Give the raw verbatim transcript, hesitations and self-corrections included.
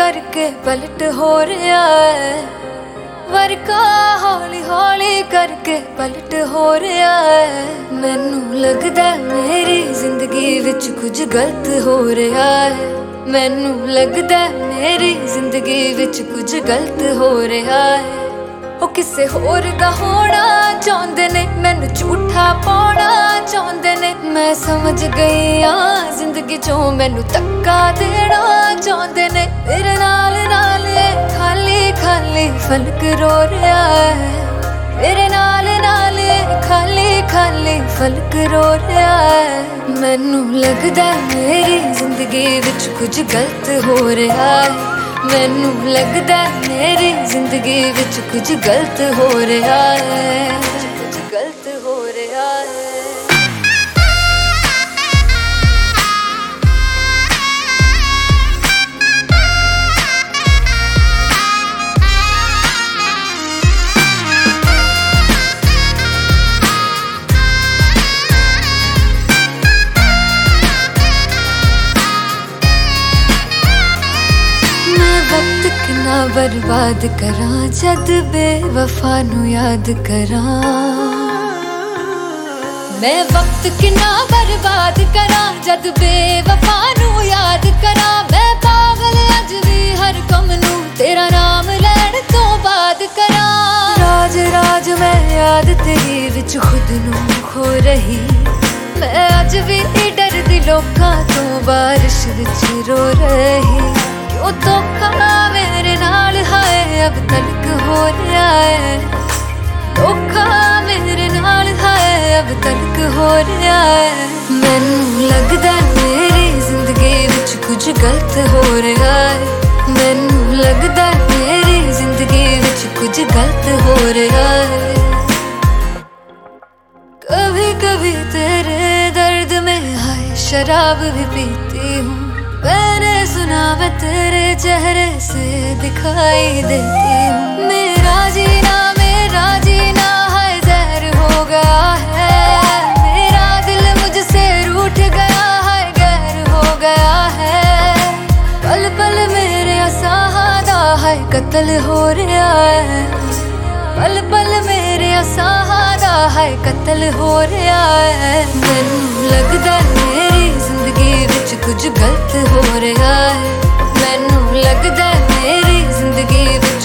करके पलट हो रहा है, वरका हौली हौली करके पलट हो रहा है। मैनू लगदा मेरी जिंदगी विच कुछ गलत हो रहा है, मैनू लगदा मेरी जिंदगी विच कुछ गलत हो रहा है। ओ किसे होर दा होना चाहते ने, मैनू झूठा पाना चाहते ने। मैं समझ गई हाँ जिंदगी चो मैनू धक्का देना चाहते ने। मेरे नाल नाल खाली खाली फलक रो रहा है, मेरे नाल नाल खाली खाली फलक रो रहा है। मैनू लगदा मेरी जिंदगी विच कुछ गलत हो रहा है, मैनू लगदा मेरी जिंदगी विच कुछ गलत हो रहा है, कुछ गलत हो रहा है। वक्त किना बर्बाद करा जद बेवफा नू याद करा। मैं वक्त किना बर्बाद करा जद बेवफा नू याद करा। मैं पागल अज भी हर कम नू तेरा नाम लैण तो बाद करा। राज राज मैं याद तेरी विच खुद नू खो रही, मैं अज भी डरदी लोकां तो बारिश विच रो रही। क्यों धोखा मेरे नाल हाय अब तक हो रहा है, धोखा मेरे नाल हाय अब तक हो रहा है। मैनू लगदा मेरी जिंदगी विच कुछ गलत हो रहा है, मैनू लगदा मेरी जिंदगी विच कुछ गलत हो रहा है। कभी कभी तेरे दर्द में हाय शराब भी पीती हूँ, मैंने सुना मैं तेरे चेहरे से दिखाई देती हूँ। मेरा जीना मेरा जीना है जहर हो गया है, मेरा दिल मुझसे रूठ गया है गैर हो गया है। पल पल मेरे असहादा है कत्ल हो रहा है, पल पल मेरे असहादा है कत्ल हो रहा है। मैनू लगदा मेरी जिंदगी विच कुछ गलत हो रहा है, मैनू लगदा मेरी जिंदगी विच